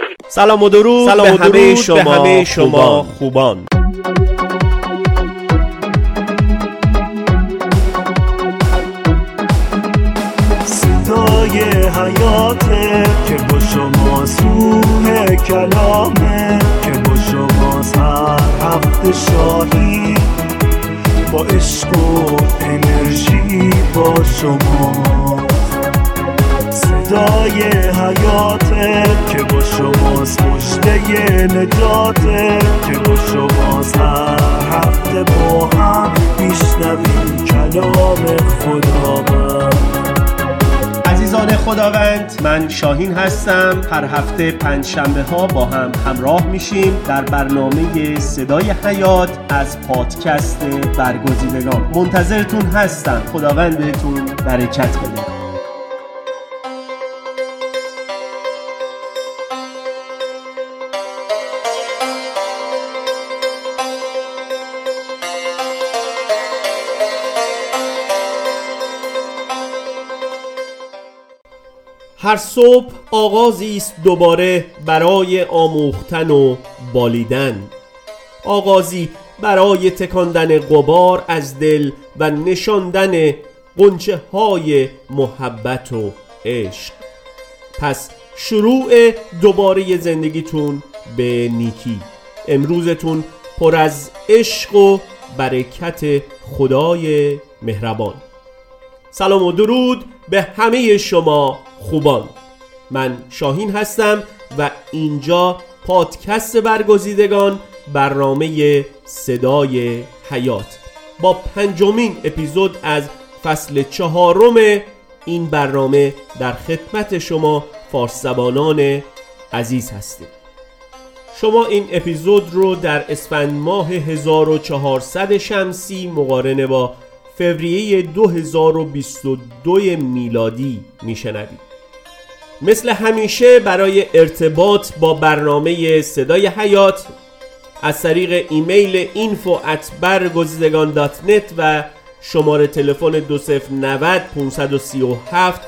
سلام و درود به همه شما خوبان. صدای حیاته که با شما روح کلامه، که با شما هر هفته شاهی با عشق و انرژی با شما. صدای حیاته که با شماست، مژده نجاته که با شماست. هر هفته با هم میشنویم کلام خداوند. عزیزان خداوند، من شاهین هستم. هر هفته پنجشنبه ها با هم همراه میشیم در برنامه صدای حیات از پادکست برگزیدگان. منتظرتون هستم. خداوند بهتون برکت بده. هر صبح آغازی است دوباره برای آموختن و بالیدن، آغازی برای تکاندن غبار از دل و نشاندن غنچه های محبت و عشق. پس شروع دوباره زندگیتون به نیکی. امروزتون پر از عشق و برکت خدای مهربان. سلام و درود به همه شما خوبان. من شاهین هستم و اینجا پادکست برگزیدگان، برنامه صدای حیات، با 5مین اپیزود از فصل 4 این برنامه در خدمت شما فارس زبانان عزیز هستیم. شما این اپیزود رو در اسفند ماه 1400 شمسی مقارنه با فوریه 2022 میلادی میشنوید. مثل همیشه برای ارتباط با برنامه صدای حیات از طریق ایمیل info@bargozidegan.net و شماره تلفن 2090 537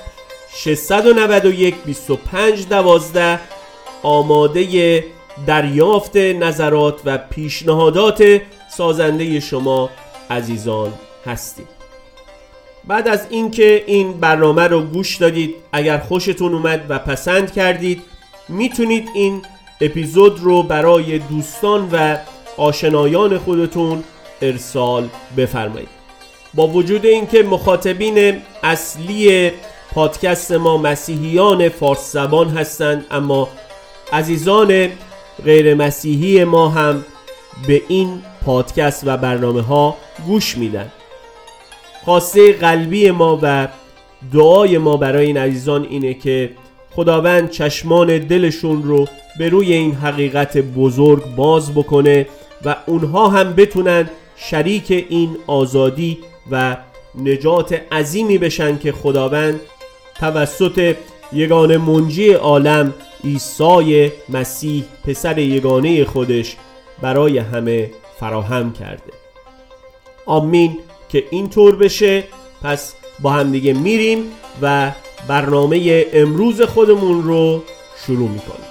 691 2512 آماده دریافت نظرات و پیشنهادات سازنده شما عزیزان هستیم. بعد از اینکه این برنامه رو گوش دادید، اگر خوشتون اومد و پسند کردید، میتونید این اپیزود رو برای دوستان و آشنایان خودتون ارسال بفرمایید. با وجود اینکه مخاطبین اصلی پادکست ما مسیحیان فارس زبان هستند، اما عزیزان غیر مسیحی ما هم به این پادکست و برنامه ها گوش میدن. خواسته قلبی ما و دعای ما برای این عزیزان اینه که خداوند چشمان دلشون رو به روی این حقیقت بزرگ باز بکنه و اونها هم بتونن شریک این آزادی و نجات عظیمی بشن که خداوند توسط یگانه منجی عالم عیسی مسیح پسر یگانه خودش برای همه فراهم کرده. آمین که اینطور بشه. پس با هم دیگه میریم و برنامه امروز خودمون رو شروع میکنیم.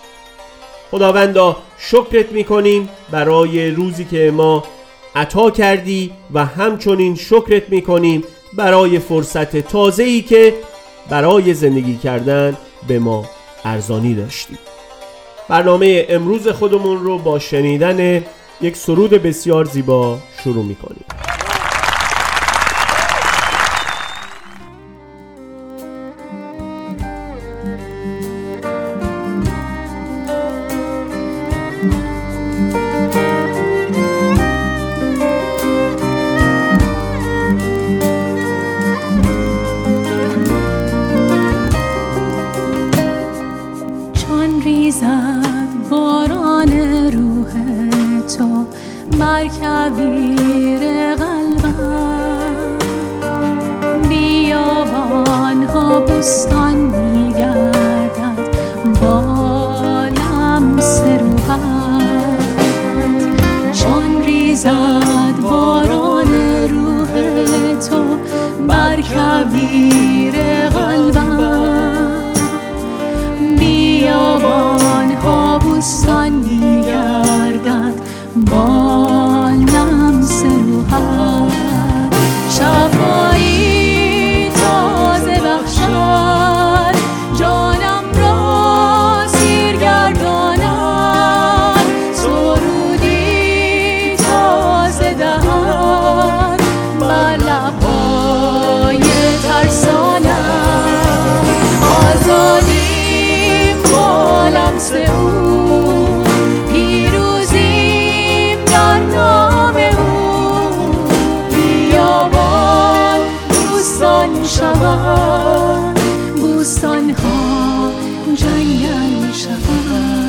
خداوندا شکرت میکنیم برای روزی که ما عطا کردی و همچنین شکرت میکنیم برای فرصت تازه‌ای که برای زندگی کردن به ما ارزانی داشتی. برنامه امروز خودمون رو با شنیدن یک سرود بسیار زیبا شروع میکنیم. بر کویر قلبم بیابانها بستان میگردد با لمس روحت، چون ریزد باران روح تو بر کویر قلبم بیابانها بوستان می‌گردد با لمس روحت، شفایی تازه بخشد جانم را سیر گرداند، سرودی تازه دهد بر لب‌های ترسانم، آزادیم با لمس او، پیروزیم در نام او، بیابان بوستان شود، بوستان‌ها جنگل شود.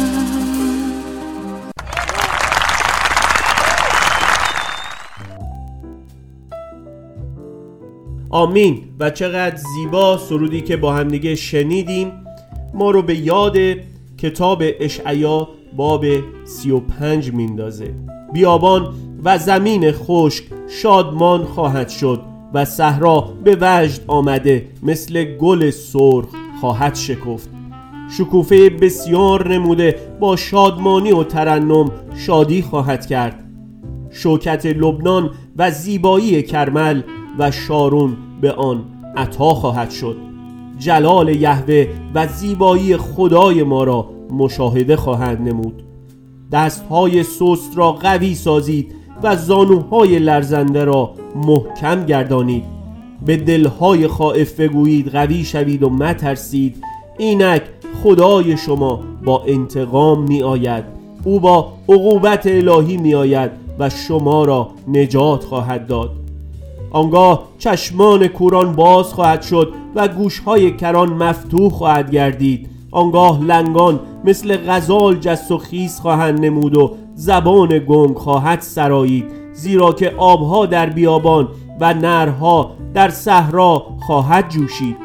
آمین. و چقدر زیبا سرودی که با هم دیگه شنیدیم ما رو به یاد کتاب اشعیا باب 35 میندازه. بیابان و زمین خشک شادمان خواهد شد و صحرا به وجد آمده مثل گل سرخ خواهد شکفت. شکوفه بسیار نموده با شادمانی و ترنم شادی خواهد کرد. شوکت لبنان و زیبایی کرمل و شارون به آن عطا خواهد شد. جلال یهوه و زیبایی خدای ما را مشاهده خواهند نمود. دستهای سست را قوی سازید و زانوهای لرزنده را محکم گردانید. به دلهای خائف بگویید قوی شوید و مترسید، اینک خدای شما با انتقام می آید، او با عقوبت الهی می آید و شما را نجات خواهد داد. آنگاه چشمان کوران باز خواهد شد و گوشهای کران مفتوح خواهد گردید. آنگاه لنگان مثل غزال جست و خیز خواهند نمود و زبان گنگ خواهد سرایید، زیرا که آبها در بیابان و نهرها در صحرا خواهد جوشید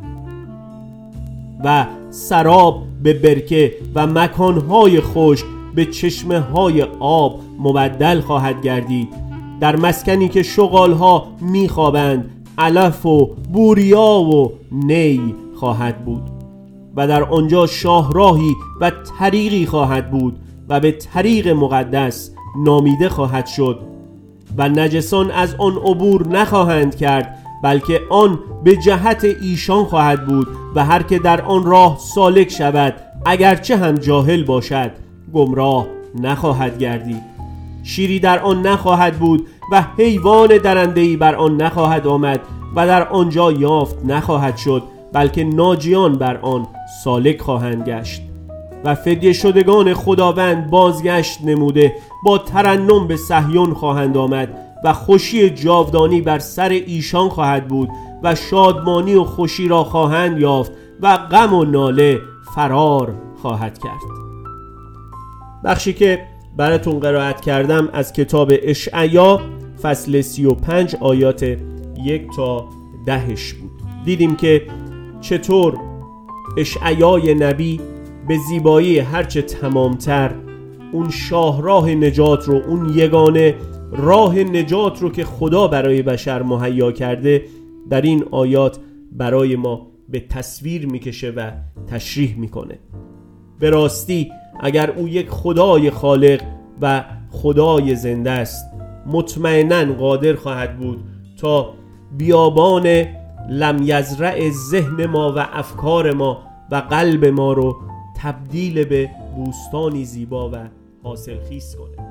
و سراب به برکه و مکانهای خشک به چشمه های آب مبدل خواهد گردید. در مسکنی که شغالها میخوابند علف و بوریا و نی خواهد بود و در آنجا شاهراهی و طریقی خواهد بود و به طریق مقدس نامیده خواهد شد و نجسان از آن عبور نخواهند کرد، بلکه آن به جهت ایشان خواهد بود و هر که در آن راه سالک شود اگرچه هم جاهل باشد گمراه نخواهد گردید. شیری در آن نخواهد بود و حیوان درنده‌ای بر آن نخواهد آمد و در آنجا یافت نخواهد شد، بلکه ناجیان بر آن سالک خواهند گشت. و فدیه شدگان خداوند بازگشت نموده با ترنم به صهیون خواهند آمد و خوشی جاودانی بر سر ایشان خواهد بود و شادمانی و خوشی را خواهند یافت و غم و ناله فرار خواهد کرد. بخشی که براتون قرائت کردم از کتاب اشعیا فصل 35 آیات 1 تا 10 بود. دیدیم که چطور اشعیای نبی به زیبایی هرچه تمامتر اون شاهراه نجات رو، اون یگانه راه نجات رو که خدا برای بشر مهیا کرده در این آیات برای ما به تصویر میکشه و تشریح میکنه. به راستی اگر او یک خدای خالق و خدای زنده است، مطمئناً قادر خواهد بود تا بیابان لم یزرع ذهن ما و افکار ما و قلب ما رو تبدیل به بوستانی زیبا و حاصلخیز کنه.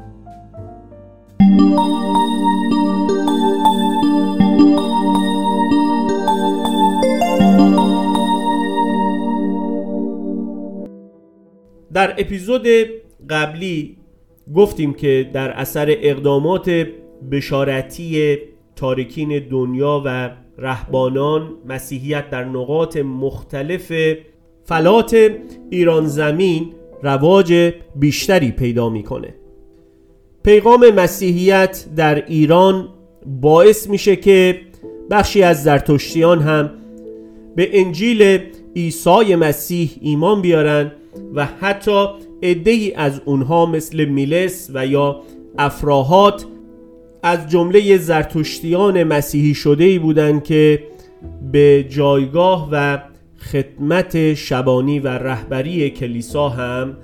در اپیزود قبلی گفتیم که در اثر اقدامات بشارتی تارکین دنیا و رهبانان، مسیحیت در نقاط مختلف فلات ایران زمین رواج بیشتری پیدا میکنه. پیغام مسیحیت در ایران باعث میشه که بخشی از زرتشتیان هم به انجیل عیسی مسیح ایمان بیارن و حتی عده‌ای از اونها مثل میلس و یا افراهات از جمله زرتشتیان مسیحی شده‌ای بودند که به جایگاه و خدمت شبانی و رهبری کلیسا هم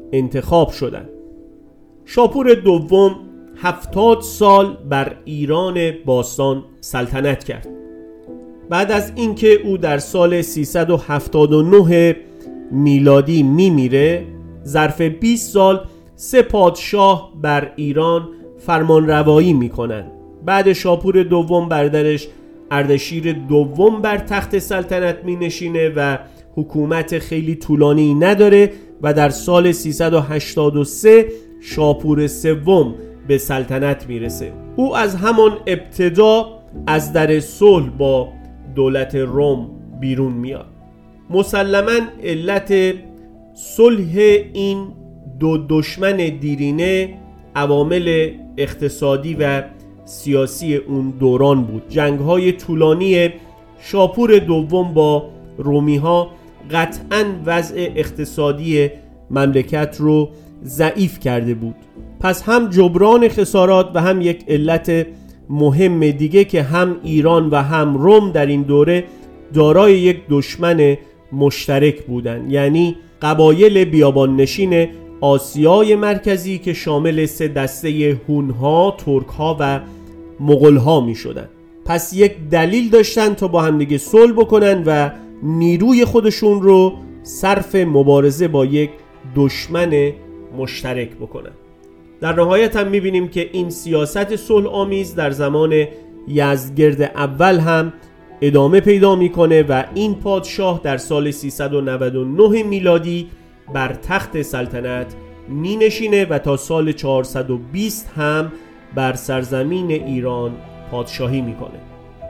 انتخاب شدند. شاپور دوم 70 سال بر ایران باستان سلطنت کرد. بعد از اینکه او در سال 379 میلادی میمیره، ظرف 20 سال 3 پادشاه بر ایران فرمان روایی میکنن. بعد شاپور دوم برادرش اردشیر دوم بر تخت سلطنت می نشینه و حکومت خیلی طولانی نداره و در سال 383 شاپور سوم به سلطنت میرسه. او از همان ابتدا از در صلح با دولت روم بیرون میاد. مسلماً علت صلح این دو دشمن دیرینه عوامل اقتصادی و سیاسی اون دوران بود. جنگ‌های طولانی شاپور دوم با رومی‌ها قطعاً وضع اقتصادی مملکت رو ضعیف کرده بود. پس هم جبران خسارات و هم یک علت مهم دیگه که هم ایران و هم روم در این دوره دارای یک دشمن مشترک بودند، یعنی قبایل بیابان نشین آسیای مرکزی که شامل 3 دسته هونها، ترکها و مغولها می شدن. پس یک دلیل داشتن تا با هم دیگه صلح بکنن و نیروی خودشون رو صرف مبارزه با یک دشمن مشترک بکنن. در نهایت هم می بینیم که این سیاست صلح آمیز در زمان یزدگرد اول هم ادامه پیدا میکنه و این پادشاه در سال 399 میلادی بر تخت سلطنت می نشینه و تا سال 420 هم بر سرزمین ایران پادشاهی میکنه.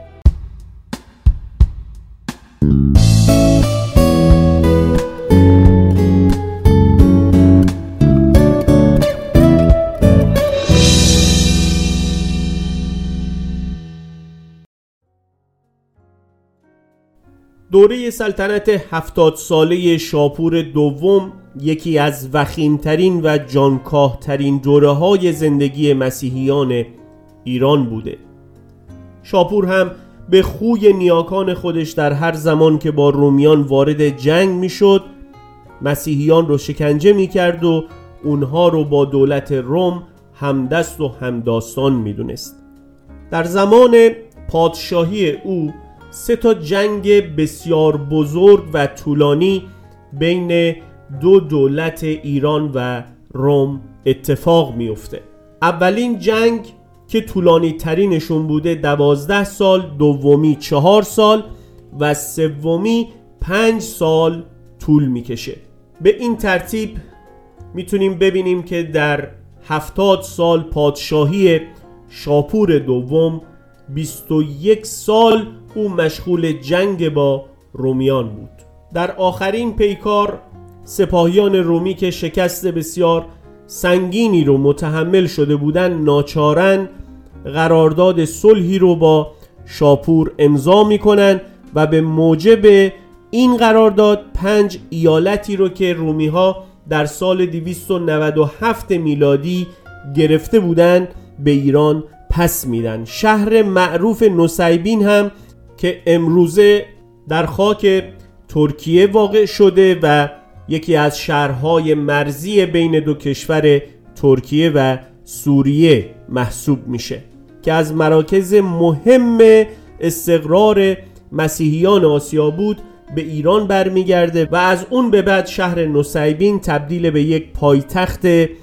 دوره سلطنت 70 ساله شاپور دوم یکی از وخیمترین و جانکاهترین دوره‌های زندگی مسیحیان ایران بوده. شاپور هم به خوی نیاکان خودش در هر زمان که با رومیان وارد جنگ میشد مسیحیان رو شکنجه میکرد و اونها رو با دولت روم همدست و همداستان میدونست. در زمان پادشاهی او 3 جنگ بسیار بزرگ و طولانی بین 2 دولت ایران و روم اتفاق میفته. اولین جنگ که طولانی ترینشون بوده 12 سال، دومی 4 سال و سومی 5 سال طول میکشه. به این ترتیب میتونیم ببینیم که در 70 سال پادشاهی شاپور دوم 21 سال او مشغول جنگ با رومیان بود. در آخرین پیکار سپاهیان رومی که شکست بسیار سنگینی رو متحمل شده بودند ناچارن قرارداد صلحی رو با شاپور امضا میکنن و به موجب این قرارداد 5 ایالتی رو که رومی‌ها در سال 297 میلادی گرفته بودند به ایران پس میدن. شهر معروف نوسیبین هم که امروزه در خاک ترکیه واقع شده و یکی از شهرهای مرزی بین 2 کشور ترکیه و سوریه محسوب میشه که از مراکز مهم استقرار مسیحیان آسیا بود به ایران برمیگرده و از اون به بعد شهر نوسیبین تبدیل به یک پایتخت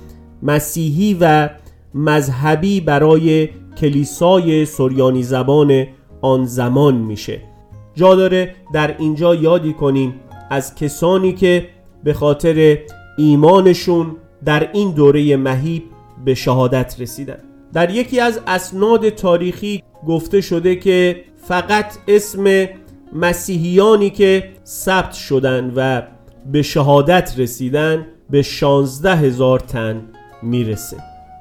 مسیحی و مذهبی برای کلیسای سریانی زبان آن زمان میشه. جا داره در اینجا یادی کنیم از کسانی که به خاطر ایمانشون در این دوره مهیب به شهادت رسیدن. در یکی از اسناد تاریخی گفته شده که فقط اسم مسیحیانی که ثبت شدن و به شهادت رسیدن به 16,000 تن میرسه.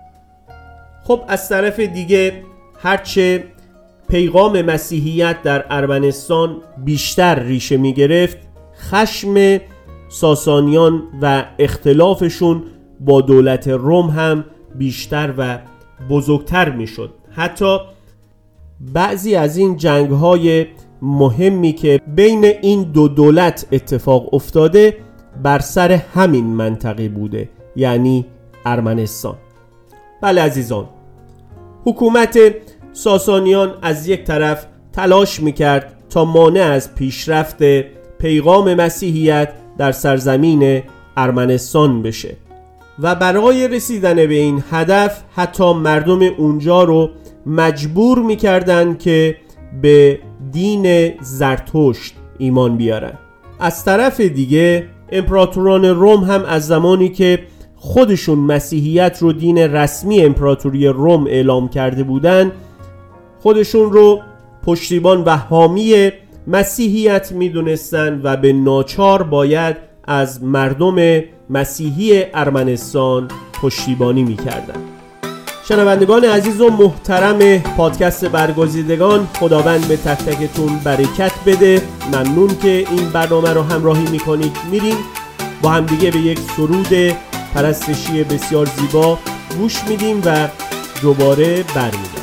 خب از طرف دیگه هرچه پیغام مسیحیت در ارمنستان بیشتر ریشه می گرفت، خشم ساسانیان و اختلافشون با دولت روم هم بیشتر و بزرگتر می شد. حتی بعضی از این جنگ‌های مهمی که بین این 2 دولت اتفاق افتاده بر سر همین منطقه بوده، یعنی ارمنستان. بله عزیزان، حکومت ساسانیان از یک طرف تلاش میکرد تا مانع از پیشرفت پیغام مسیحیت در سرزمین ارمنستان بشه و برای رسیدن به این هدف حتی مردم اونجا رو مجبور میکردن که به دین زرتشت ایمان بیارن. از طرف دیگه امپراتوران روم هم از زمانی که خودشون مسیحیت رو دین رسمی امپراتوری روم اعلام کرده بودن، خودشون رو پشتیبان و حامی مسیحیت میدونستن و به ناچار باید از مردم مسیحی ارمنستان پشتیبانی میکردن. شنوندگان عزیز و محترم پادکست برگزیدگان، خداوند به تک تکتون برکت بده. ممنون که این برنامه رو همراهی میکنید. میریم با هم دیگه به یک سرود پرستشی بسیار زیبا گوش میدیم و دوباره برمیگردیم.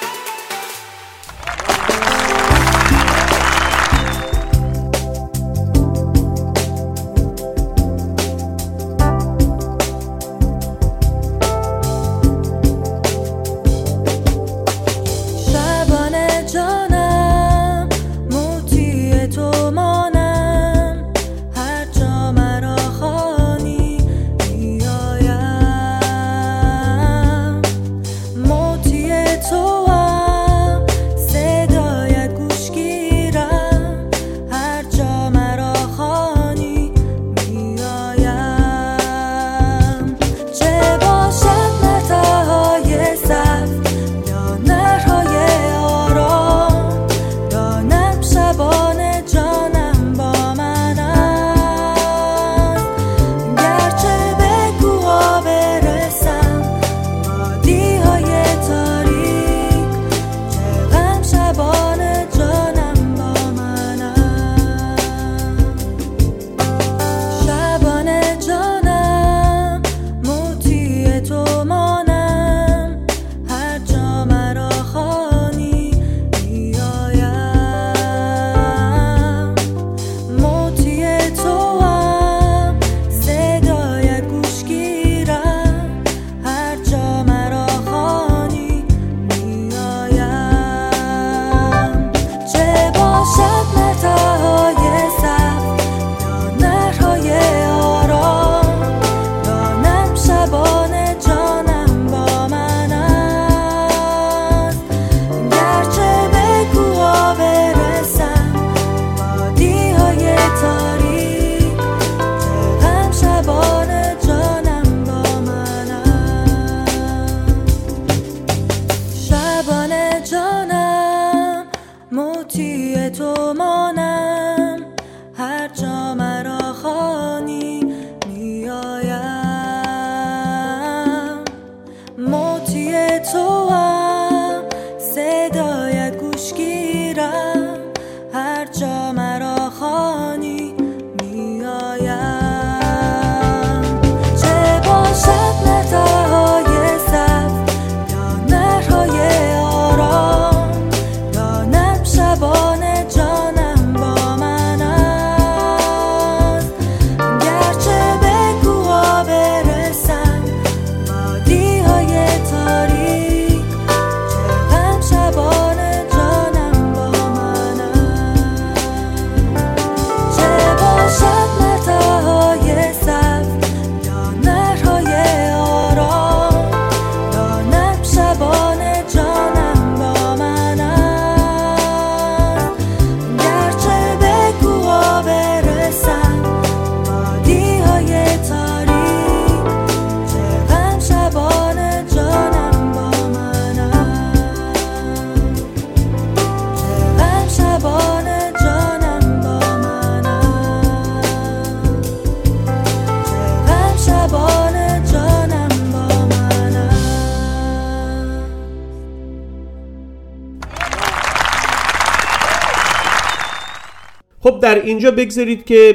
خب در اینجا بگذارید که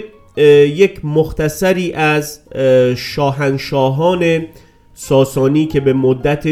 یک مختصری از شاهنشاهان ساسانی که به مدت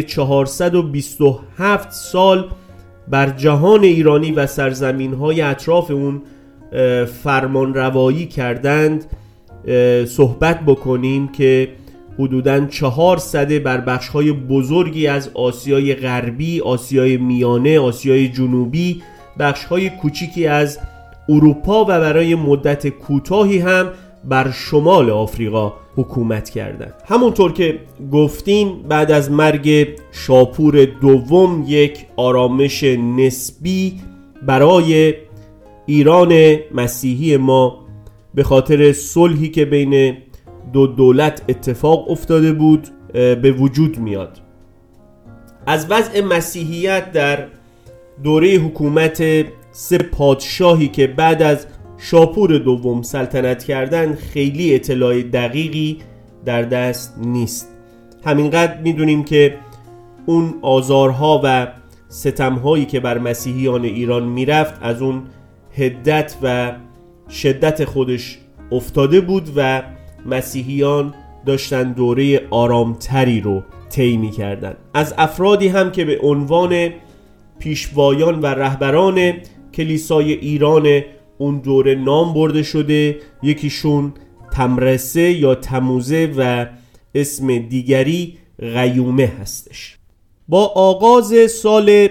427 سال بر جهان ایرانی و سرزمین‌های اطراف اون فرمان روایی کردند صحبت بکنیم که حدوداً 4 سده بر بخش‌های بزرگی از آسیای غربی، آسیای میانه، آسیای جنوبی، بخش‌های کوچیکی از اروپا و برای مدت کوتاهی هم بر شمال آفریقا حکومت کردند. همونطور که گفتیم بعد از مرگ شاپور دوم یک آرامش نسبی برای ایران مسیحی ما به خاطر صلحی که بین دو دولت اتفاق افتاده بود به وجود میاد. از وضع مسیحیت در دوره حکومت 3 پادشاهی که بعد از شاپور دوم سلطنت کردن خیلی اطلاع دقیقی در دست نیست. همینقدر میدونیم که اون آزارها و ستمهایی که بر مسیحیان ایران میرفت از اون حدت و شدت خودش افتاده بود و مسیحیان داشتن دوره آرامتری رو طی می‌کردن. از افرادی هم که به عنوان پیشوایان و رهبران کلیسای ایران اون دوره نام برده شده، یکیشون تمرسه یا تموزه و اسم دیگری قیومه هستش. با آغاز سال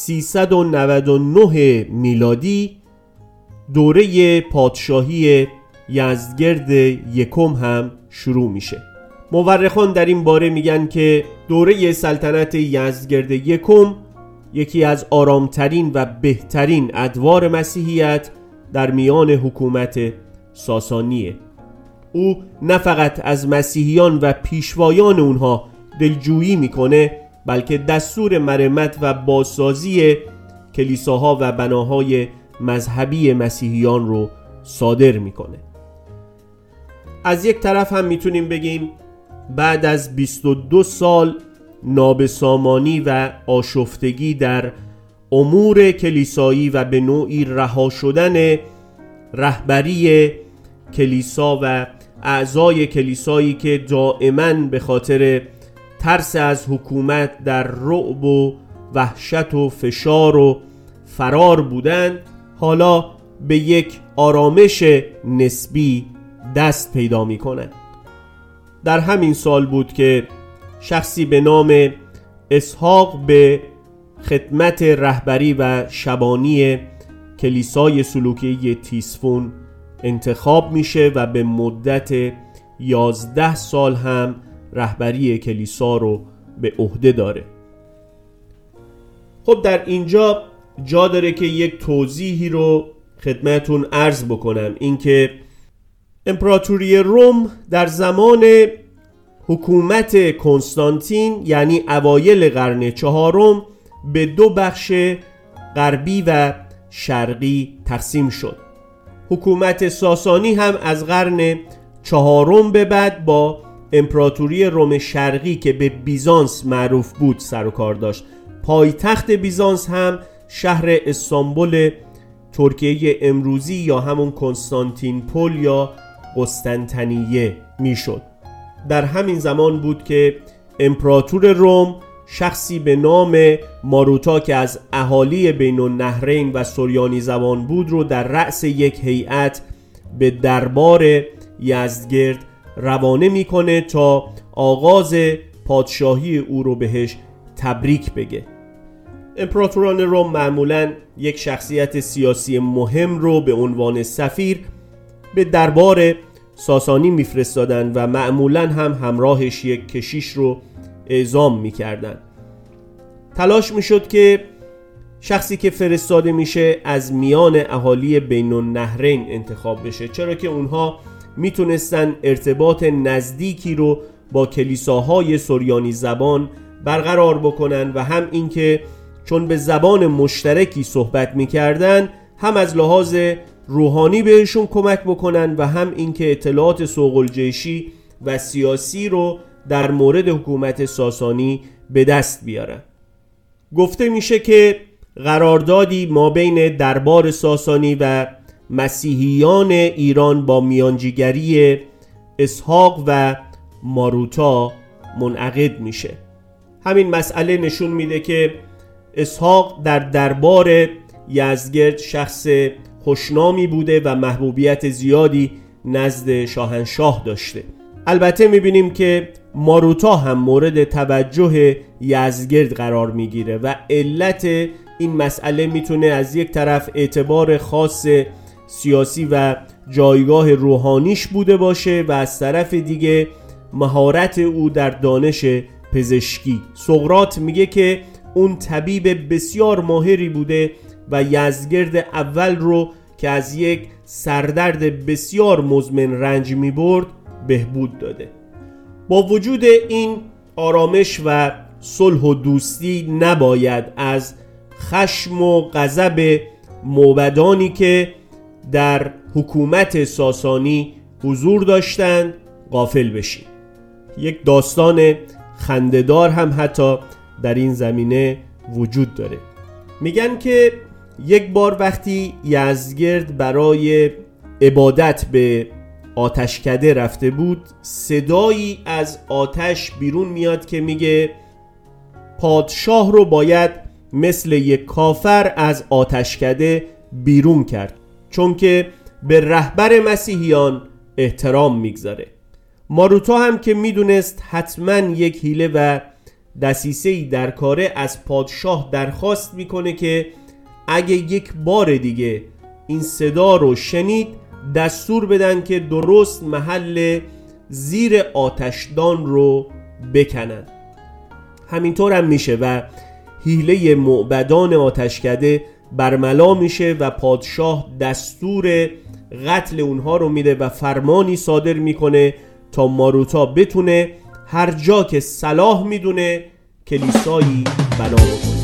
399 میلادی دوره پادشاهی یزدگرد یکم هم شروع میشه. مورخان در این باره میگن که دوره سلطنت یزدگرد یکم یکی از آرامترین و بهترین ادوار مسیحیت در میان حکومت ساسانیه. او نه فقط از مسیحیان و پیشوایان اونها دلجویی میکنه، بلکه دستور مرمت و بازسازی کلیساها و بناهای مذهبی مسیحیان رو صادر میکنه. از یک طرف هم میتونیم بگیم بعد از 22 سال نابسامانی و آشفتگی در امور کلیسایی و به نوعی رها شدن رهبری کلیسا و اعضای کلیسایی که دائما به خاطر ترس از حکومت در رعب و وحشت و فشار و فرار بودند، حالا به یک آرامش نسبی دست پیدا می کنند. در همین سال بود که شخصی به نام اسحاق به خدمت رهبری و شبانی کلیسای سلوکی تیسفون انتخاب میشه و به مدت 11 سال هم رهبری کلیسا رو به عهده داره. خب در اینجا جا داره که یک توضیحی رو خدمتون عرض بکنم، اینکه امپراتوری روم در زمان حکومت کنستانتین یعنی اوایل قرن 4 به 2 بخش غربی و شرقی تقسیم شد. حکومت ساسانی هم از قرن 4 به بعد با امپراتوری روم شرقی که به بیزانس معروف بود سر و کار داشت. پایتخت بیزانس هم شهر استانبول ترکیه امروزی یا همون کنستانتینپل یا قسطنطنیه میشد. در همین زمان بود که امپراتور روم شخصی به نام ماروتا که از اهالی بین النهرین و سوریانی زبان بود رو در رأس یک هیئت به دربار یزدگرد روانه میکنه تا آغاز پادشاهی او رو بهش تبریک بگه. امپراتوران روم معمولاً یک شخصیت سیاسی مهم رو به عنوان سفیر به دربار ساسانی میفرستادن و معمولاً هم همراهش یک کشیش رو اعزام میکردن. تلاش میشد که شخصی که فرستاده میشه از میان اهالی بین النهرین انتخاب بشه، چرا که اونها میتونستن ارتباط نزدیکی رو با کلیساهای سوریانی زبان برقرار بکنن و هم اینکه چون به زبان مشترکی صحبت میکردن هم از لحاظ روحانی بهشون کمک بکنن و هم اینکه اطلاعات سوق‌الجیشی و سیاسی رو در مورد حکومت ساسانی به دست بیارن. گفته میشه که قراردادی ما بین دربار ساسانی و مسیحیان ایران با میانجیگری اسحاق و ماروتا منعقد میشه. همین مسئله نشون میده که اسحاق در دربار یزدگرد شخص خوشنامی بوده و محبوبیت زیادی نزد شاهنشاه داشته. البته میبینیم که ماروتا هم مورد توجه یزدگرد قرار میگیره و علت این مسئله میتونه از یک طرف اعتبار خاص سیاسی و جایگاه روحانیش بوده باشه و از طرف دیگه مهارت او در دانش پزشکی. سقراط میگه که اون طبیب بسیار ماهری بوده و یزدگرد اول رو که از یک سردرد بسیار مزمن رنج میبرد بهبود داده. با وجود این آرامش و صلح و دوستی نباید از خشم و غضب موبدانی که در حکومت ساسانی حضور داشتند غافل بشیم. یک داستان خنده‌دار هم حتی در این زمینه وجود داره. میگن که یک بار وقتی یزدگرد برای عبادت به آتشکده رفته بود، صدایی از آتش بیرون میاد که میگه پادشاه رو باید مثل یک کافر از آتشکده بیرون کرد، چون که به رهبر مسیحیان احترام میگذاره. ماروتا هم که میدونست حتما یک حیله و دسیسه‌ای در کاره، از پادشاه درخواست میکنه که اگه یک بار دیگه این صدا رو شنید دستور بدن که درست محل زیر آتشدان رو بکنن. همینطور هم میشه و حیله موبدان آتشکده برملا میشه و پادشاه دستور قتل اونها رو میده و فرمانی صادر میکنه تا ماروتا بتونه هر جا که صلاح میدونه کلیسایی بنا بکنه.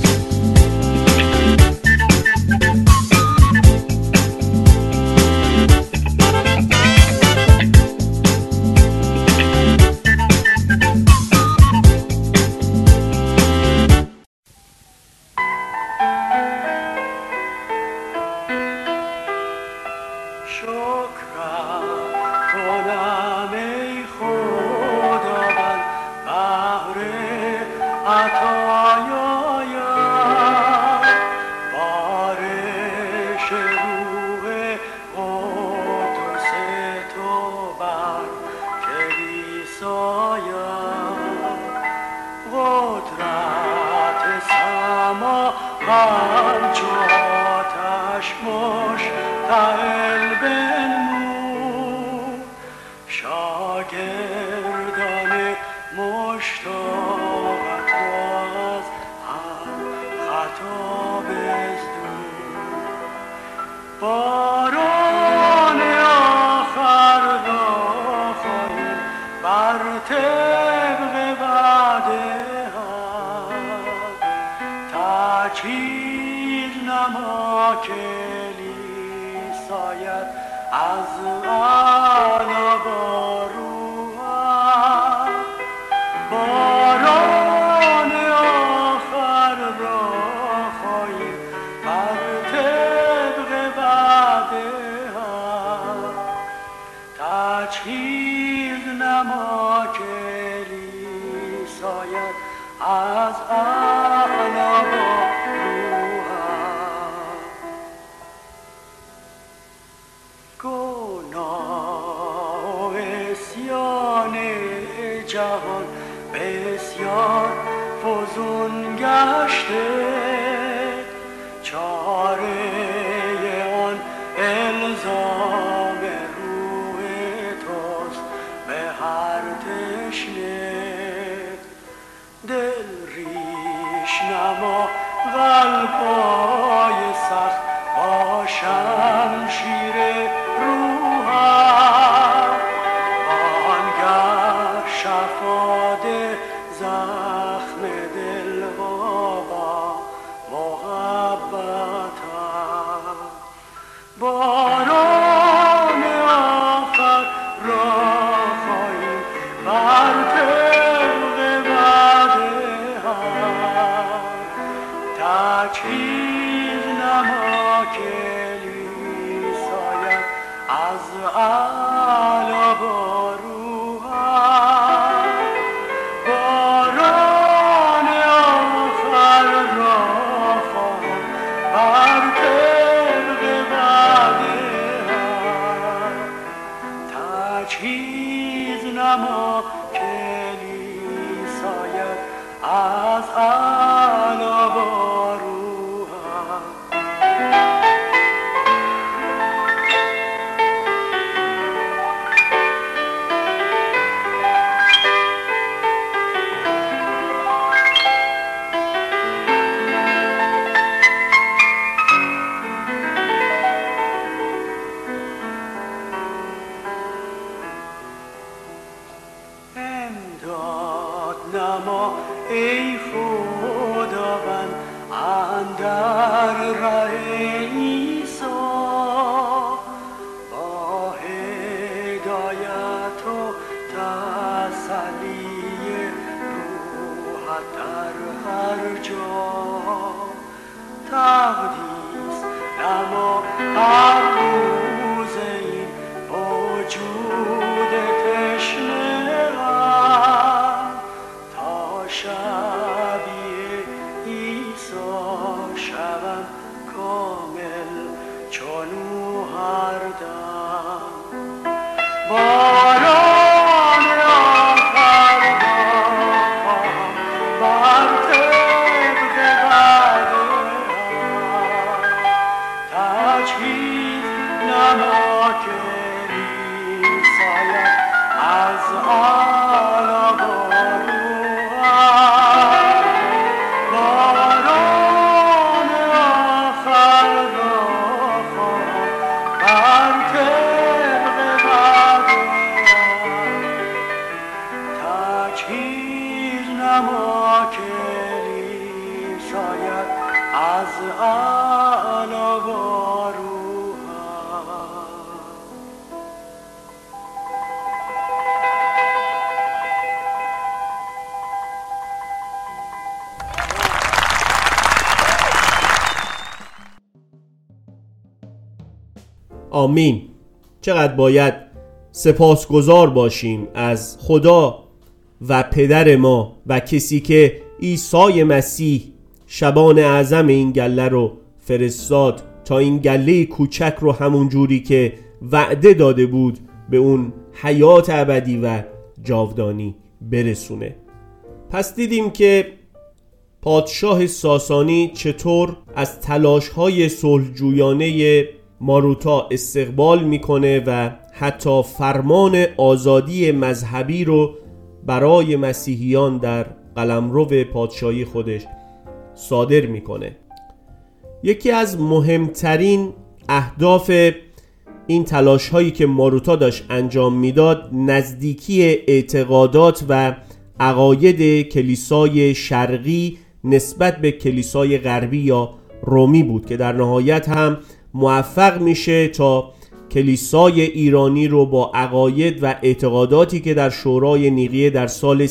جهان بسیار فزون گشته، چاره آن الزام روح توست به هر تشنه. دل ریش نما قلبای سخت با شمشیر روحم، آنگه شفاده زخم دل و با محبتم. باران آخر را خواهیم بر طبق وعده هم، تجهیز نما کلیسایت از اعلی با روحم. باران آخر را خواهم بر طبق وعده هم، تجهیز نما کلیسایت از علا با روحم. نما ای خداوند اندر ره عیسی، با هدایت و تسلی روحت در هر جا. تقدیس نما هر روز این وجود تشنه شبیه عیسی شوم کامل چونو هر دم. باران آخر خواهم بر طبق وعده تجهیز نما که می‌ساید از علا آمین. چقدر باید سپاسگزار باشیم از خدا و پدر ما و کسی که عیسی مسیح شبان اعظم این گله رو فرستاد تا این گله کوچک رو همون جوری که وعده داده بود به اون حیات ابدی و جاودانی برسونه. پس دیدیم که پادشاه ساسانی چطور از تلاش‌های صلح‌جویانه ماروتا استقبال میکنه و حتی فرمان آزادی مذهبی رو برای مسیحیان در قلمرو پادشاهی خودش صادر میکنه. یکی از مهمترین اهداف این تلاش هایی که ماروتا داشت انجام میداد نزدیکی اعتقادات و عقاید کلیسای شرقی نسبت به کلیسای غربی یا رومی بود که در نهایت هم موفق میشه تا کلیسای ایرانی رو با عقاید و اعتقاداتی که در شورای نیقیه در سال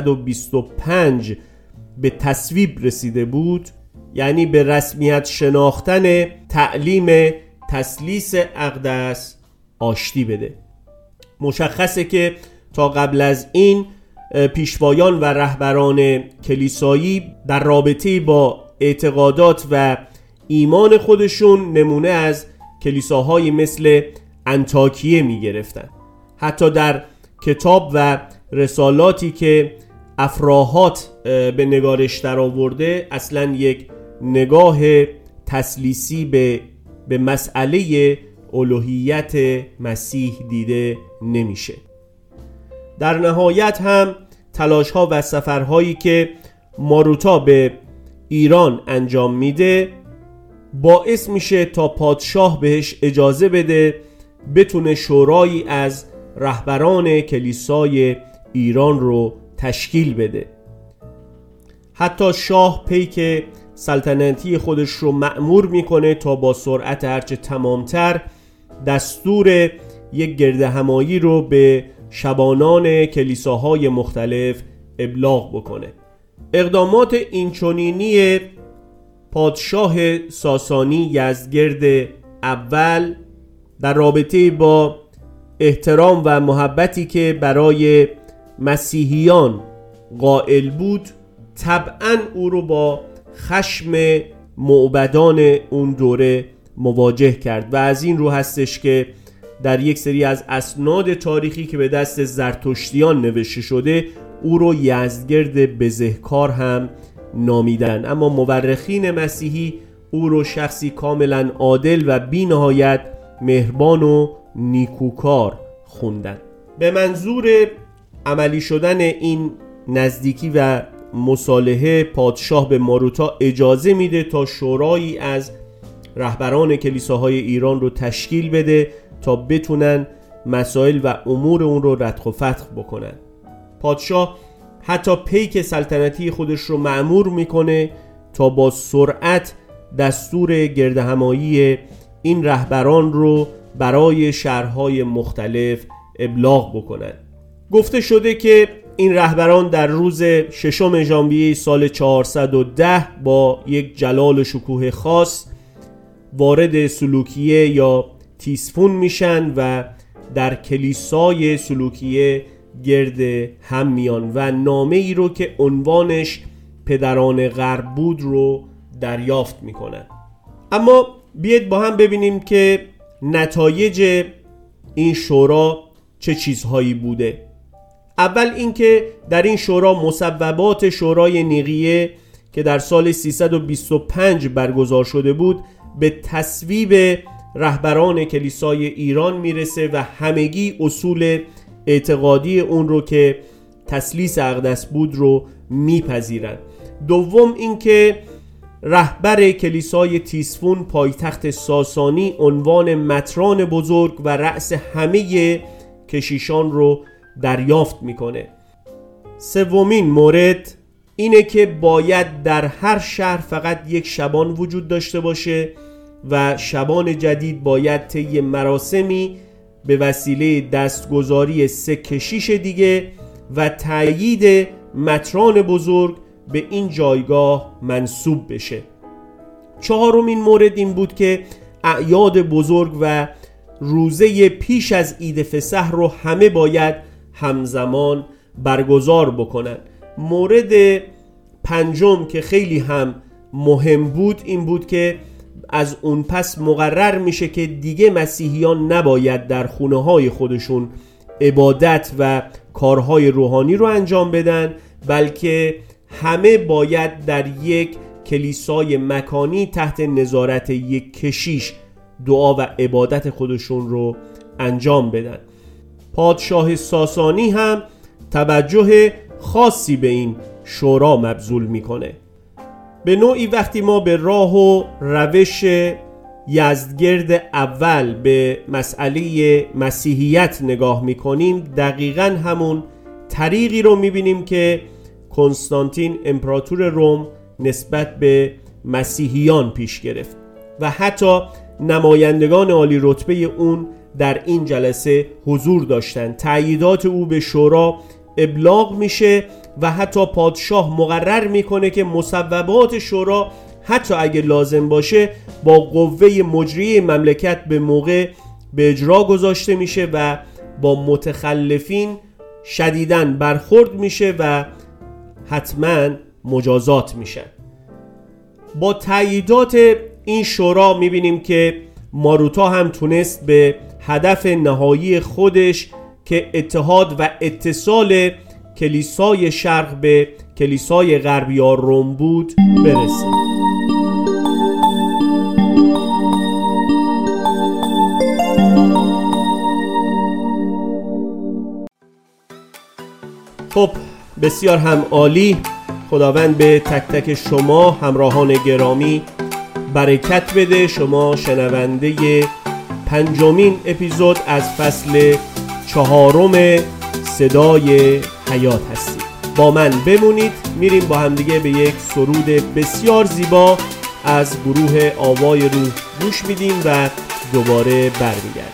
325 به تصویب رسیده بود، یعنی به رسمیت شناختن تعلیم تثلیث اقدس، آشتی بده. مشخصه که تا قبل از این پیشوایان و رهبران کلیسایی در رابطه با اعتقادات و ایمان خودشون نمونه از کلیساهایی مثل انطاکیه می گرفتن. حتی در کتاب و رسالاتی که افراحات به نگارش در آورده اصلا یک نگاه تثلیثی به مسئله الوهیت مسیح دیده نمیشه. در نهایت هم تلاش‌ها و سفرهایی که ماروتا به ایران انجام میده باعث میشه تا پادشاه بهش اجازه بده بتونه شورایی از رهبران کلیسای ایران رو تشکیل بده. حتی شاه پیک سلطنتی خودش رو مأمور میکنه تا با سرعت هرچه تمامتر دستور یک گردهمایی رو به شبانان کلیساهای مختلف ابلاغ بکنه. اقدامات اینچنینی پادشاه ساسانی یزدگرد اول در رابطه با احترام و محبتی که برای مسیحیان قائل بود طبعاً او رو با خشم معبدان اون دوره مواجه کرد و از این رو هستش که در یک سری از اسناد تاریخی که به دست زرتشتیان نوشته شده او رو یزدگرد بزهکار هم نامیدن، اما مورخین مسیحی او رو شخصی کاملا عادل و بی نهایت مهربان و نیکوکار خوندن. به منظور عملی شدن این نزدیکی و مصالحه، پادشاه به ماروتا اجازه میده تا شورایی از رهبران کلیساهای ایران رو تشکیل بده تا بتونن مسائل و امور اون رو ردخ و فتخ بکنن. پادشاه حتی پیک سلطنتی خودش رو مأمور میکنه تا با سرعت دستور گردهمایی این رهبران رو برای شهرهای مختلف ابلاغ بکنن. گفته شده که این رهبران در روز 6 ژانویه سال 410 با یک جلال و شکوه خاص وارد سلوکیه یا تیسفون میشن و در کلیسای سلوکیه گرد هم میان و نامه ای رو که عنوانش پدران غرب بود رو دریافت میکنن. اما بیاید با هم ببینیم که نتایج این شورا چه چیزهایی بوده. اول اینکه در این شورا مصوبات شورای نیقیه که در سال 325 برگزار شده بود به تصویب رهبران کلیسای ایران میرسه و همگی اصول اعتقادی اون رو که تثلیث اقدس بود رو میپذیرن. دوم اینکه رهبر کلیسای تیسفون پایتخت ساسانی عنوان متران بزرگ و رأس همه کشیشان رو دریافت میکنه. سومین مورد اینه که باید در هر شهر فقط یک شبان وجود داشته باشه و شبان جدید باید طی مراسمی به وسیله دستگذاری 3 کشیش دیگه و تأیید متران بزرگ به این جایگاه منصوب بشه. چهارمین مورد این بود که اعیاد بزرگ و روزه پیش از عید فصح رو همه باید همزمان برگزار بکنن. مورد پنجم که خیلی هم مهم بود این بود که از اون پس مقرر میشه که دیگه مسیحیان نباید در خونه های خودشون عبادت و کارهای روحانی رو انجام بدن، بلکه همه باید در یک کلیسای مکانی تحت نظارت یک کشیش دعا و عبادت خودشون رو انجام بدن. پادشاه ساسانی هم توجه خاصی به این شورا مبذول میکنه. به نوعی وقتی ما به راه و روش یزدگرد اول به مسئله مسیحیت نگاه میکنیم، دقیقاً همون طریقی رو میبینیم که کنستانتین امپراتور روم نسبت به مسیحیان پیش گرفت و حتی نمایندگان عالی رتبه اون در این جلسه حضور داشتن. تأییدات او به شورا ابلاغ میشه و حتی پادشاه مقرر میکنه که مصوبات شورا حتی اگه لازم باشه با قوه مجریه مملکت به موقع به اجرا گذاشته میشه و با متخلفین شدیداً برخورد میشه و حتماً مجازات میشن. با تأییدات این شورا میبینیم که ماروتا هم تونست به هدف نهایی خودش که اتحاد و اتصال کلیسای شرق به کلیسای غرب یا روم بود برسه. خب بسیار هم عالی. خداوند به تک تک شما همراهان گرامی برکت بده. شما شنونده 5مین اپیزود از فصل 4 صدای حیات هستید. با من بمونید. میریم با همدیگه به یک سرود بسیار زیبا از گروه آوای روح گوش میدیم و دوباره برمیگردیم.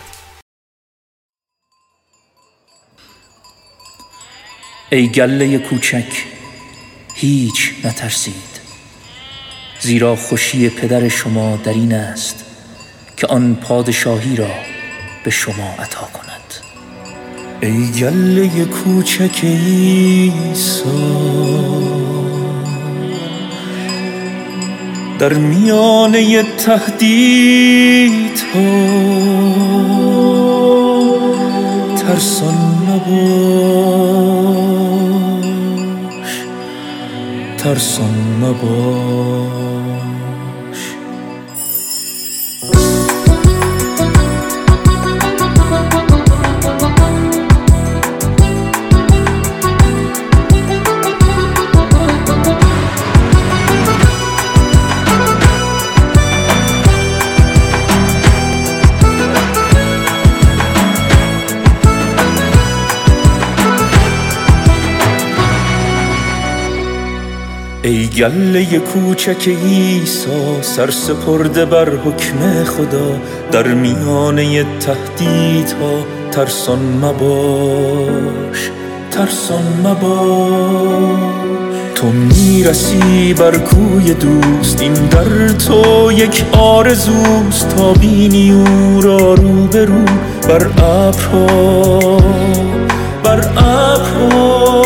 ای گله کوچک هیچ نترسید، زیرا خوشی پدر شما در این است که آن پادشاهی را به شما عطا کند. ای گله کوچک عیسی، در میانه تهدیدها ترسان نباش. ترسان مباش. ای گله کوچک عیسی سرسپرده بر حکم خدا، در میانه تهدیدها ترسان مباش، ترسان مباش. تو میرسی بر کوی دوست، این در تو یک آرزوست، تا بینی او را روبرو بر ابرها، بر ابرها.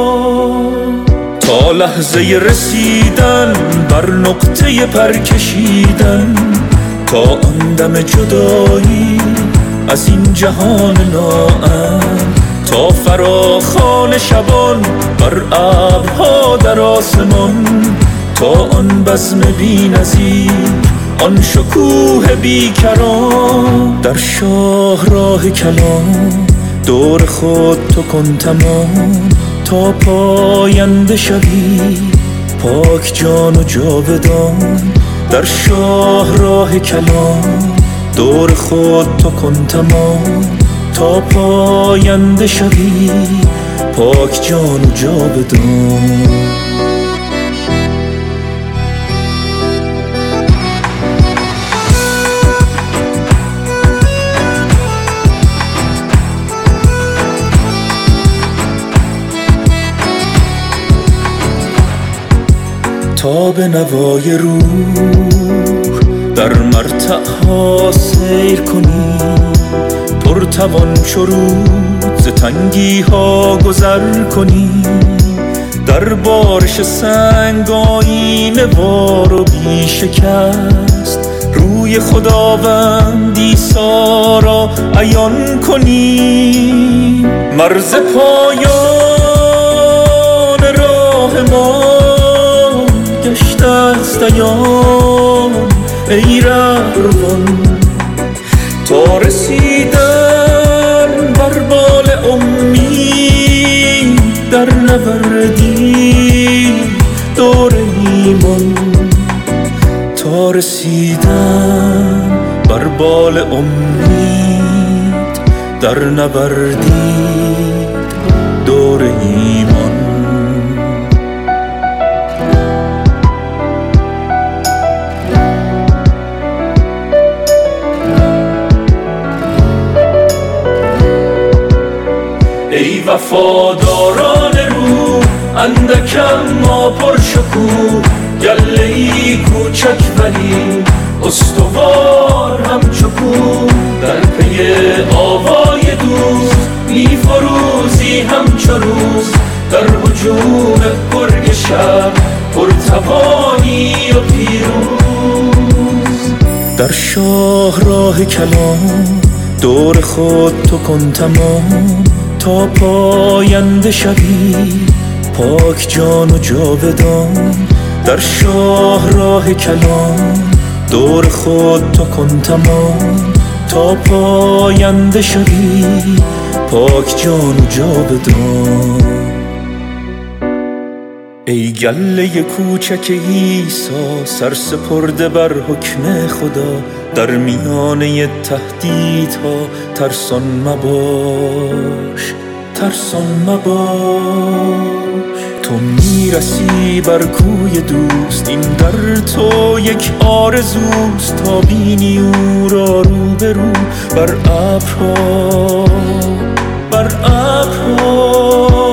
تا لحظه رسیدن بر نقطه پر کشیدن، تا آن دم جدایی از این جهان ناامن، تا فراخوان شبان بر ابرها در آسمان، تا آن بزم بی نظیر، آن شکوه بیکران. در شاهراه کلام دور خود تو کن تمام، تا پاینده شوی پاک جان و جاودان. در شاهراه کلام دور خود تو کن تمام، تا پاینده شوی پاک جان و جاودان. تا به نوای روح در مرتعها سیر کنی، پرتوان چو رود ز تنگی ها گذر کنی. در بارش سنگ آیینه وار و بی شکست، روی خداوند عیسی را عیان کنی. مرز پایان راه ما گشته است عیان ای رهروان، تا رسیدن بر بال امید در نوردی دور ایمان. تا رسیدن بر بال امید در نوردی دور ایمان. ای وفاداران روح اندکم ما پرشکوه، گله‌ای کوچک ولی استوار همچو کوه. در پی آوای دوست می‌فروزی همچو روز، در هجوم گرگ شب پرتوانی و پیروز. در شاهراه کلام دور خود تو کن تمام، تا پاینده شوی پاک جان و جاودان. در شاهراه کلام دور خود تو کن تمام، تا پاینده شوی پاک جان و جاودان. ای گله کوچک عیسی سرسپرده بر حکم خدا، در میانه تهدیدها ترسان مباش، ترسان مباش. تو میرسی بر کوی دوست، این در تو یک آرزوست، تا بینی او را روبرو بر ابرها، بر ابرها.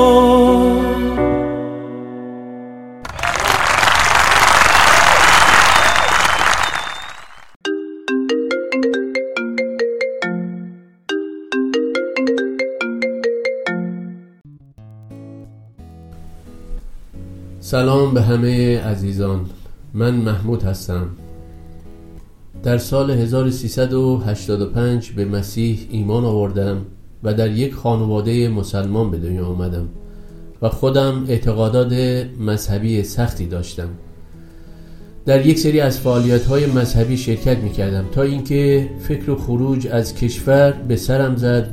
سلام به همه عزیزان، من محمود هستم. در سال 1385 به مسیح ایمان آوردم و در یک خانواده مسلمان به دنیا آمدم و خودم اعتقادات مذهبی سختی داشتم. در یک سری از فعالیت‌های مذهبی شرکت می‌کردم تا اینکه فکر خروج از کشور به سرم زد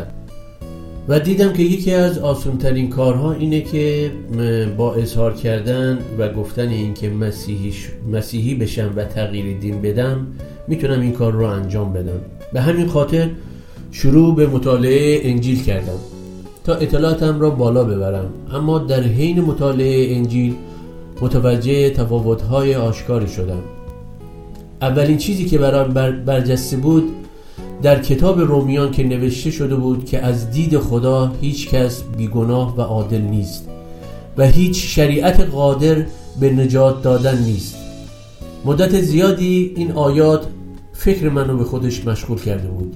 و دیدم که یکی از آسان‌ترین کارها اینه که با اظهار کردن و گفتن این که مسیحی بشم و تغییر دین بدم میتونم این کار رو انجام بدم. به همین خاطر شروع به مطالعه انجیل کردم تا اطلاعاتم را بالا ببرم، اما در حین مطالعه انجیل متوجه تفاوت‌های آشکاری شدم. اولین چیزی که برام برجسته بود در کتاب رومیان که نوشته شده بود که از دید خدا هیچ کس بیگناه و عادل نیست و هیچ شریعت قادر به نجات دادن نیست. مدت زیادی این آیات فکر منو به خودش مشغول کرده بود.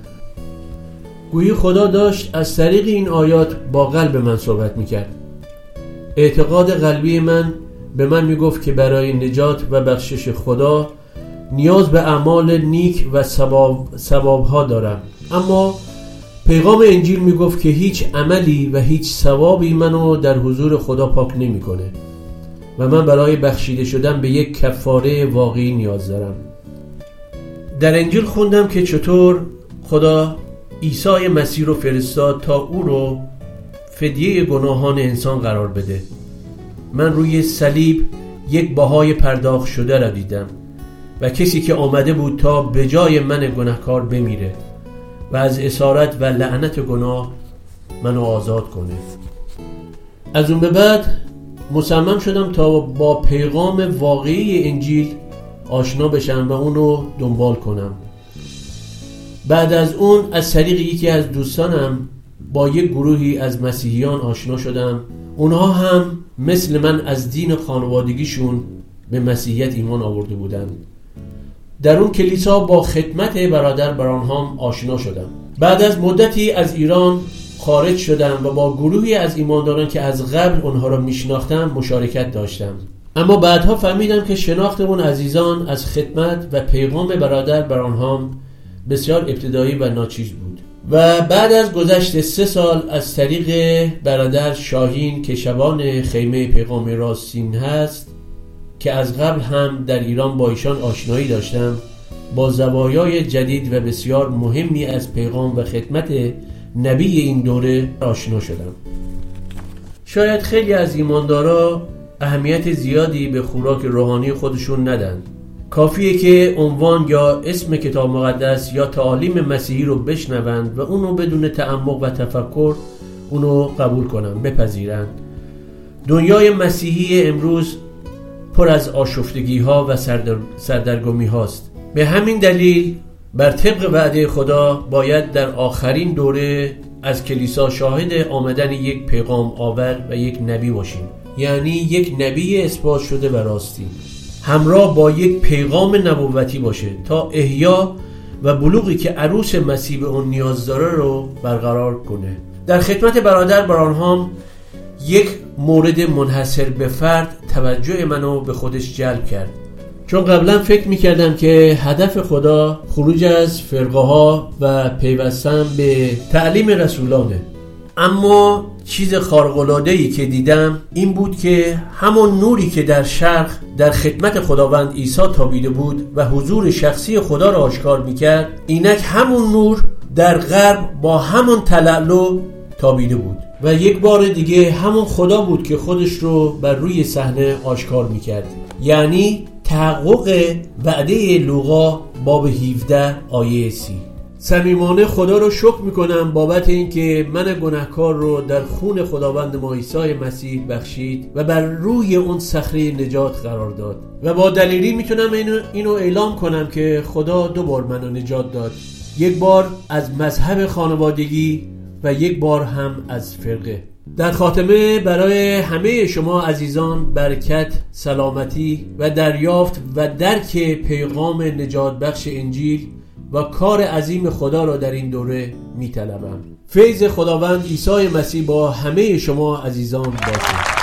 گویی خدا داشت از طریق این آیات با قلب من صحبت میکرد. اعتقاد قلبی من به من میگفت که برای نجات و بخشش خدا نیاز به اعمال نیک و ثوابها دارم، اما پیغام انجیل میگفت که هیچ عملی و هیچ ثوابی منو در حضور خدا پاک نمیکنه و من برای بخشیده شدن به یک کفاره واقعی نیاز دارم. در انجیل خوندم که چطور خدا عیسی مسیح رو فرستاد تا او رو فدیه گناهان انسان قرار بده. من روی صلیب یک بهای پرداخت شده را دیدم و کسی که آمده بود تا به جای من گناهکار بمیره و از اسارت و لعنت گناه منو آزاد کنه. از اون به بعد مصمم شدم تا با پیغام واقعی انجیل آشنا بشم و اونو دنبال کنم. بعد از اون از طریق یکی از دوستانم با یک گروهی از مسیحیان آشنا شدم. اونها هم مثل من از دین خانوادگیشون به مسیحیت ایمان آورده بودن. در اون کلیسا با خدمت برادر برانهام آشنا شدم. بعد از مدتی از ایران خارج شدم و با گروهی از ایمانداران که از قبل اونها را میشناختم مشارکت داشتم. اما بعدها فهمیدم که شناخت اون عزیزان از خدمت و پیغام برادر برانهام بسیار ابتدایی و ناچیز بود. و بعد از گذشت 3 سال از طریق برادر شاهین که شبان خیمه پیغام راستین هست که از قبل هم در ایران با ایشان آشنایی داشتم، با زوایای جدید و بسیار مهمی از پیغام و خدمت نبی این دوره آشنا شدم. شاید خیلی از ایماندارا اهمیت زیادی به خوراک روحانی خودشون ندن. کافیه که عنوان یا اسم کتاب مقدس یا تعالیم مسیحی رو بشنوند و اونو بدون تعمق و تفکر اونو قبول کنن، بپذیرن. دنیای مسیحی امروز پر از آشفتگی ها و سردرگمی هاست. به همین دلیل بر طبق وعده خدا باید در آخرین دوره از کلیسا شاهد آمدن یک پیغام آور و یک نبی باشیم، یعنی یک نبی اثبات شده و راستی همراه با یک پیغام نبوتی باشه تا احیا و بلوغی که عروس مسیح به اون نیاز داره رو برقرار کنه. در خدمت برادر برانهام یک مورد منحصر به فرد توجه منو به خودش جلب کرد، چون قبلا فکر میکردم که هدف خدا خروج از فرقه ها و پیوستن به تعلیم رسولانه. اما چیز خارق‌العاده‌ای که دیدم این بود که همون نوری که در شرق در خدمت خداوند عیسی تابیده بود و حضور شخصی خدا را آشکار میکرد، اینک همون نور در غرب با همون تلالو تابیده بود و یک بار دیگه همون خدا بود که خودش رو بر روی صحنه آشکار میکرد. یعنی تحقق وعده لوقا باب 17 آیه 30. صمیمانه خدا رو شکر میکنم بابت اینکه من گناهکار رو در خون خداوند ما عیسی مسیح بخشید و بر روی اون صخره نجات قرار داد و با دلیلی میتونم اینو اعلام کنم که خدا 2 بار منو نجات داد، یک بار از مذهب خانوادگی و یک بار هم از فرقه. در خاتمه برای همه شما عزیزان برکت، سلامتی و دریافت و درک پیغام نجات بخش انجیل و کار عظیم خدا را در این دوره می طلبم. فیض خداوند عیسی مسیح با همه شما عزیزان باشد.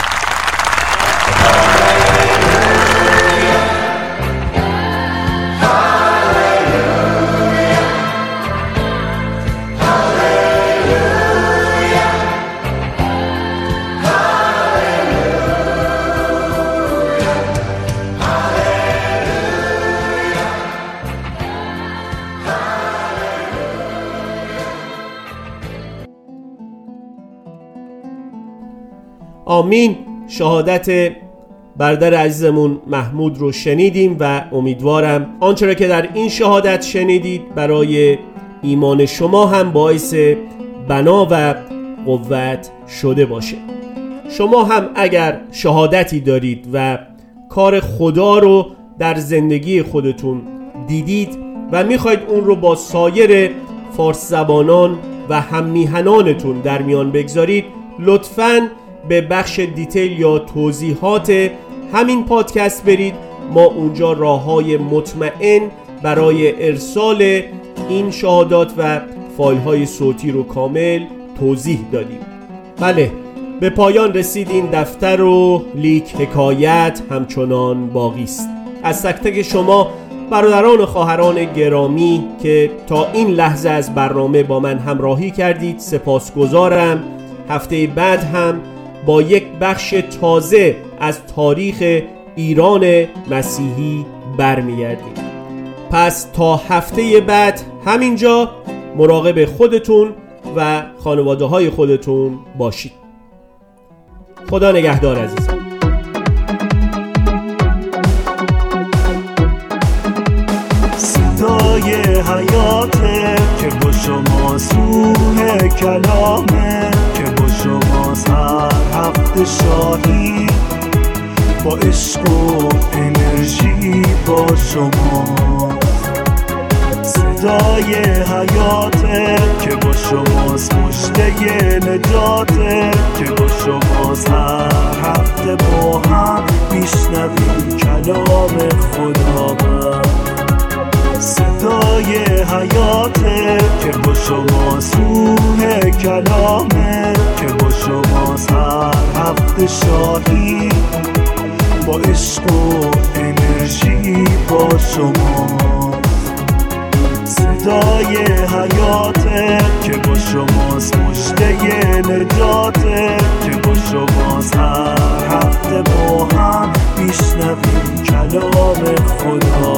آمین. شهادت برادر عزیزمون محمود رو شنیدیم و امیدوارم آنچه را که در این شهادت شنیدید برای ایمان شما هم باعث بنا و قوت شده باشه. شما هم اگر شهادتی دارید و کار خدا رو در زندگی خودتون دیدید و میخواید اون رو با سایر فارس زبانان و هم میهنانتون در میان بگذارید، لطفاً به بخش دیتیل یا توضیحات همین پادکست برید. ما اونجا راه‌های مطمئن برای ارسال این شهادات و فایل‌های صوتی رو کامل توضیح دادیم. بله، به پایان رسید این دفتر و لیک حکایت همچنان باقی است. از تک تک شما برادران و خواهران گرامی که تا این لحظه از برنامه با من همراهی کردید سپاسگزارم. هفته بعد هم با یک بخش تازه از تاریخ ایران مسیحی برمیگردیم. پس تا هفته بعد همینجا مراقب خودتون و خانواده های خودتون باشید. خدا نگهدار عزیزان. صدای حیاته که با شما روح کلامه، که با شما هر هفته شاهی، با عشق و انرژی با شما. صدای حیاته که با شماست، مژده نجاته که با شماست. هر هفته با هم میشنویم کلام خدا. صدای حیاته که با شماست، روح کلامه که با شماست. هر هفته شاهی، با عشق و انرژی با شما. صدای حیاته که با شماست، مژده نجاته که با شماست. هر هفته با هم میشنویم کلام خدا.